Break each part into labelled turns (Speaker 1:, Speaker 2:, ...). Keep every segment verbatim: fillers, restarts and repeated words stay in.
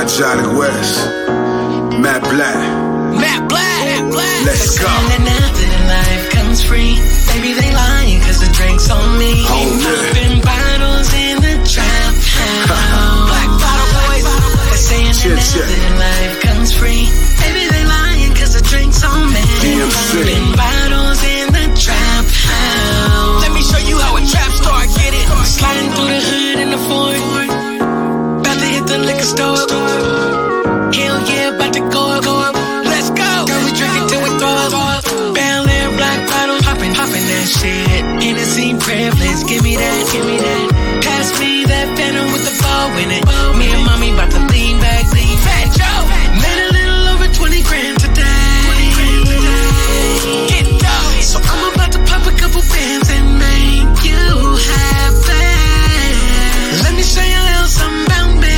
Speaker 1: Hydraulic West, Matt Black.
Speaker 2: Matt Black, Matt Black.
Speaker 1: Let's go.
Speaker 2: Saying that nothing in life comes free. Baby, they lying cause the drink's on me.
Speaker 1: Oh,
Speaker 2: Ain't
Speaker 1: man.
Speaker 2: popping bottles in the trap house. Black bottle boys. They're saying that
Speaker 1: Chit,
Speaker 2: nothing
Speaker 1: chit.
Speaker 2: in life comes free. Baby, they lying cause the drink's on me.
Speaker 1: D M C.
Speaker 2: Popping bottles in the trap house. Let me show you how a trap star get it. Sliding through the hood in the Ford. About to hit the liquor store. Hell yeah, about to go up, go up. Let's go. Girl, we drink it till we throw up. Bel Air, black bottle, poppin', poppin' that shit. Hennessy privilege, give me that, give me that. Pass me that Phantom with the bow in it. Me and mommy about to lean back, lean Fat Joe. Made a little over twenty grand today. Get dough. So I'm about to pop a couple bands and make you happy. Let me show you a little something about me.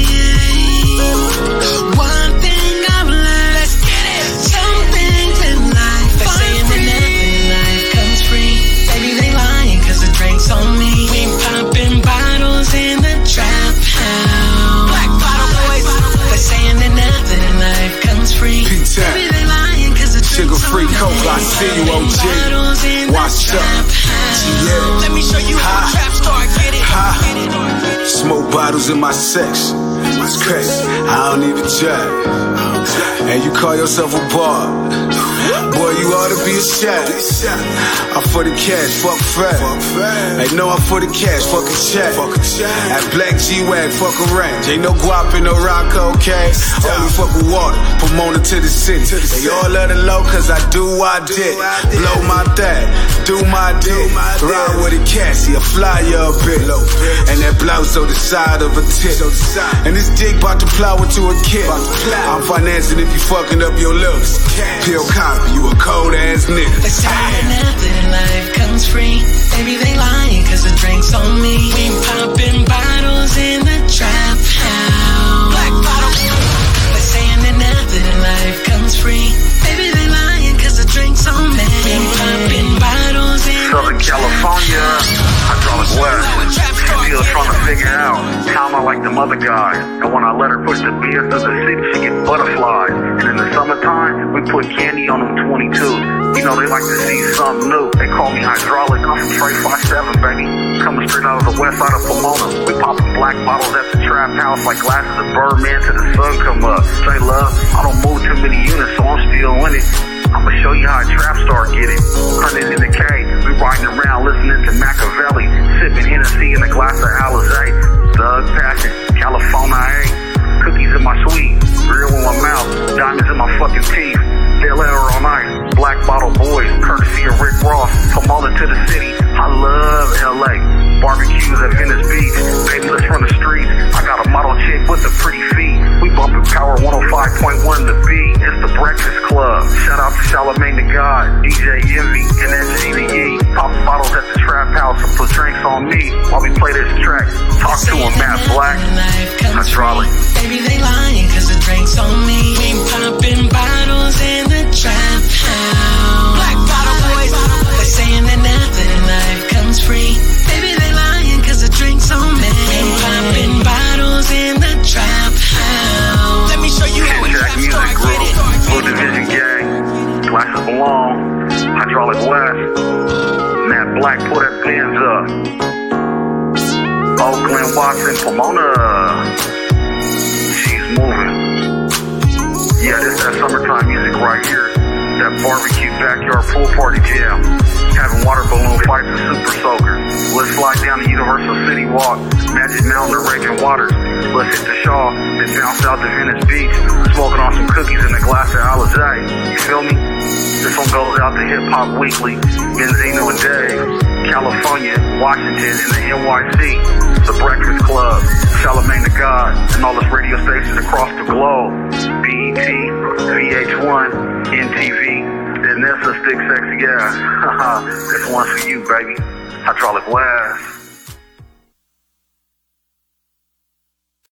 Speaker 2: One thing I've learned, let's get it. Some things in life are saying that nothing in life comes free. Baby, they lying cause the drink's on me. We popping bottles in the trap house. Black bottle boys. They're saying that nothing in life comes free.
Speaker 1: P-Tap.
Speaker 2: Baby, they lying cause the drink's
Speaker 1: Sugar
Speaker 2: on
Speaker 1: free
Speaker 2: me.
Speaker 1: coke, I see you, O G.
Speaker 2: Bottles in the
Speaker 1: Watch up.
Speaker 2: trap house.
Speaker 1: Yeah.
Speaker 2: Let me show you how a trap star get it.
Speaker 1: Ha.
Speaker 2: Get it.
Speaker 1: Smoke bottles in my section. It's crazy. I don't need a jack. And you call yourself a bar. Boy, you ought to be a shot. I'm for the cash, fuck fat. They know I'm for the cash, fuck a chat. At Black G-Wag, fuck a range. Ain't no guap in no rock, okay? Only fuck with water, Pomona to the city. They all let it low cause I do what I did. Blow my thing, do my dick. Ride with a Cassie, a flyer a bit. And that blouse on the side of a tip. And this dick bout to plow into a kid. I'm financing if you fucking up your looks. Pill copy, you a cold ass nigga.
Speaker 2: They say that nothing in life comes free. Baby, they lying cause the drink's on me. We popping bottles in the trap house. Black bottle. They saying that nothing in life comes free. Baby, they lying cause the drink's on me. We popping bottles in
Speaker 3: Southern
Speaker 2: the
Speaker 3: California, Hydraulic West.
Speaker 2: trap house.
Speaker 3: Still trying to figure out how am I like them other guys. And when I let her push the beer through the city, she get butterflies. And in the summertime, we put candy on them twenty-two. You know, they like to see something new. They call me Hydraulic, I'm from Trey five seven, baby. Coming straight out of the west side of Pomona. We popping black bottles at the trap house like glasses of Birdman till the sun come up. Say love, I don't move too many units, so I'm still in it. I'ma show you how a trap star get it. Hundred in the K, we riding around listening to Machiavelli, sipping Hennessy in a glass of Alizé. Thug passion, California, eh? Cookies in my sweet, real in my mouth, diamonds in my fucking teeth. Bel Air on ice, black bottle boys, courtesy of Rick Ross. Pomona to the city, I love L A. Barbecues at Venice Beach, baby, let's run the streets. I got a model chick with the pretty feet. We bumping Power one oh five point one the beat. It's the Breakfast Club. Shout out to Charlamagne the God, D J Envy, and S G the E. Pop bottles at the trap house and put drinks on me while we play this track. Talk to him, Matt Black. Hydraulic.
Speaker 2: Baby, they lying cause the drink's on me. We popping bottles in the trap house. Black bottle boys. They're saying that nothing in life comes free. Baby, they lying cause the drink's on me. We popping bottles in the trap house. Let me show you how a
Speaker 3: Jack
Speaker 2: trap
Speaker 3: Music
Speaker 2: star
Speaker 3: Group,
Speaker 2: get it.
Speaker 3: Blue Division Gang, Glasses Belong, Hydraulic West, Matt Black, pull that Benz up. Oakland, Watson, Pomona, she's moving. Yeah, this that summertime music right here. That barbecue backyard pool party jam. Having water balloon fights with super soakers. Let's slide down the Universal City Walk. Magic Mountain to Raging Waters. Let's hit the Shaw, then bounce out to Venice Beach. Smoking on some cookies in a glass of Alizé. You feel me? This one goes out to Hip Hop Weekly, Benzino and Dave, California, Washington, and the N Y C, The Breakfast Club, Charlamagne the God, and all those radio stations across the globe. B E T, V H one, N T V, and that's a stick sexy ass. Haha, this one's for you, baby. Hydraulic West.